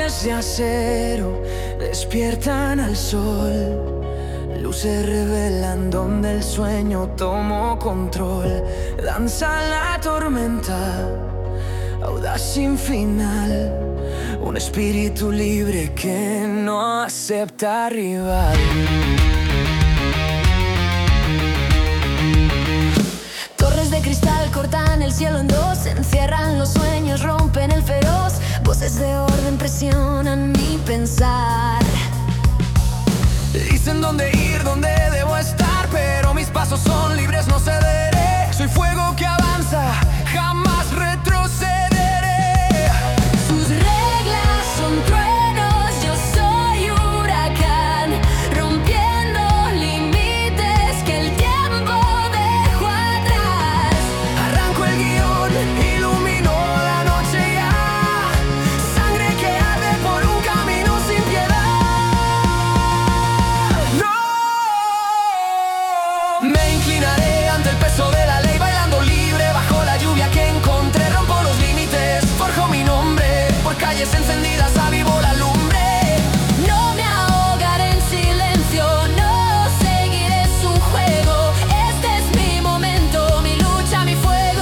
torres de acero despiertan al sol. Luces revelan donde el sueño tomó control. Danza la tormenta, audaz sin final. Un espíritu libre que no acepta rival. Torres de cristal cortan el cielo en dos, encierran los sueños, rompen el feroz. Voces de orden presionan mi pensar. Dicen dónde ir, dónde debo estar, pero mis pasos son libres, no cederé. Soy fuego que avanza, jamás retrocederé. Sus reglas son truenos, yo soy huracán, rompiendo límites que el tiempo dejó atrás. Arranco el guión, ilumino la noche ya. Sangre que arde por un camino sin piedad. ¡No! Me inclinaré ante el peso de la ley, bailando libre bajo la lluvia que encontré. Rompo los límites, forjo mi nombre. Por calles encendidas avivo la lumbre. No me ahogaré en silencio, no seguiré su juego. Este es mi momento, mi lucha, mi fuego.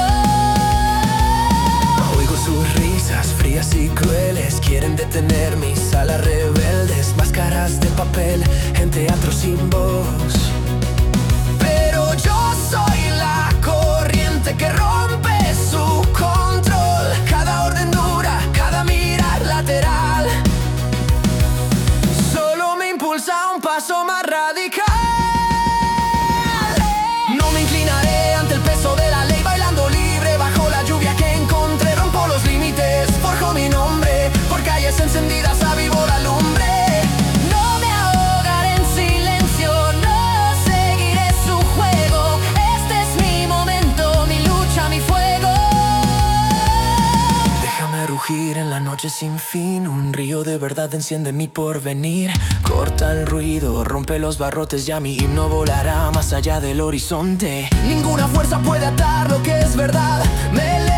Oigo sus risas frías y crueles, quieren detener mis alas rebeldes. Máscaras de papel en teatro sin voz. Pero yo soy la corriente que rompe su control. Cada orden dura, cada mirar lateral solo me impulsa a un paso más radical. No me inclinaré ante el peso de la ley, bailando libre bajo la lluvia que encontré. Rompo los límites, forjo mi nombre. Por calles encendidas avivo la lumbre. No me ahogaré en silencio, no seguiré su juego. Este es mi momento, mi lucha, mi fuego. Déjame rugir en la noche sin fin. Un río de verdad enciende mi porvenir. Corta el ruido, rompe los barrotes. Ya mi himno volará más allá del horizonte. Ninguna fuerza puede atar lo que es verdad. Me